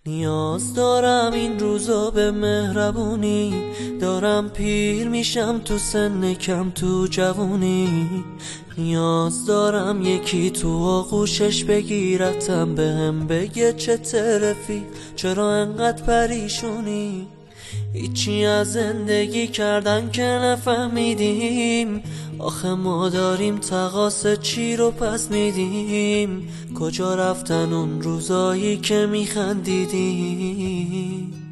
نیاز دارم این روزا به مهربونی، دارم پیر میشم تو سن کم تو جوونی. نیاز دارم یکی تو آغوشش بگیرتم، بهم بگه چه رفیق چرا انقدر پریشونی. هیچی از زندگی کردن که نفهمیدیم، آخه ما داریم تقاص چی رو پس میدیم. کجا رفتن اون روزایی که میخندیدیم؟